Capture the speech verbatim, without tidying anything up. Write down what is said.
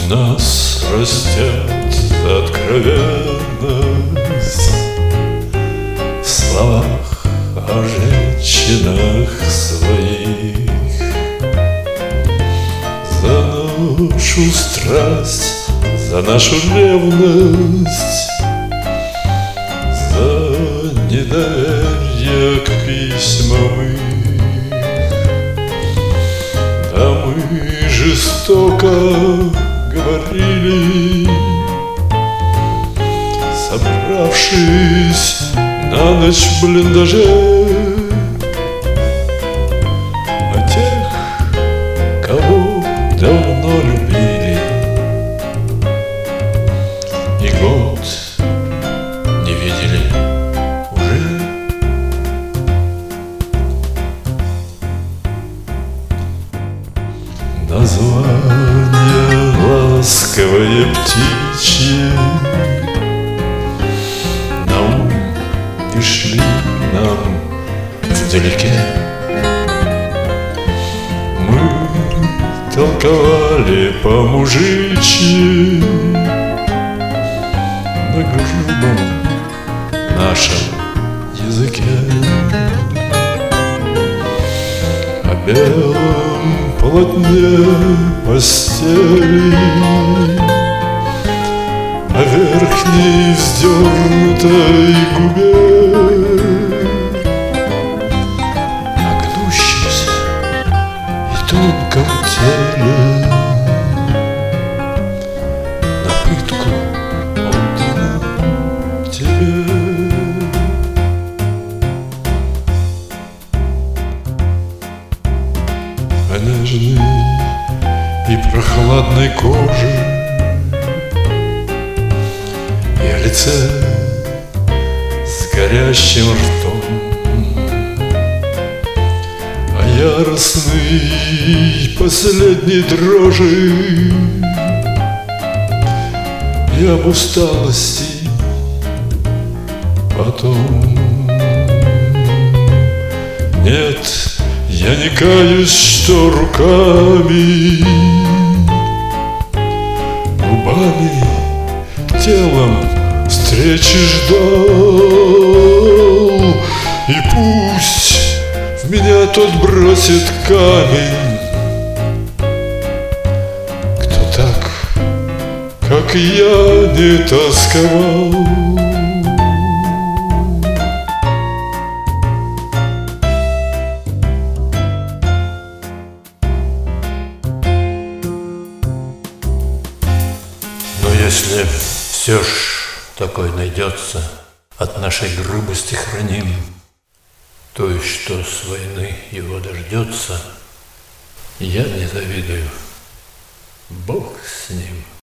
нас растет откровенность в словах о женщинах своих. За нашу страсть, за нашу ревность, за недоверие к письмам их. Да мы жестоко говорили, собравшись на ночь в блиндаже, о тех, кого давно любили, и год не видели уже. Название ласковое птичье на ум не шли нам вдалеке. Мы толковали по-мужичьи на грубом нашем языке о белом полотне постели, о верхней вздернутой губе, о гнущемся и тонком теле, на пытку отданном тебе. О нежной и прохладной коже, и о лице с горящим ртом, о яростной последней дрожи и об усталости потом. Нет, я не каюсь, что руками, губами, телом встречи ждал. И пусть в меня тот бросит камень, кто так, как я, не тосковал. Если все ж такой найдется, от нашей грубости храним, то и что с войны его дождется, я не завидую, Бог с ним.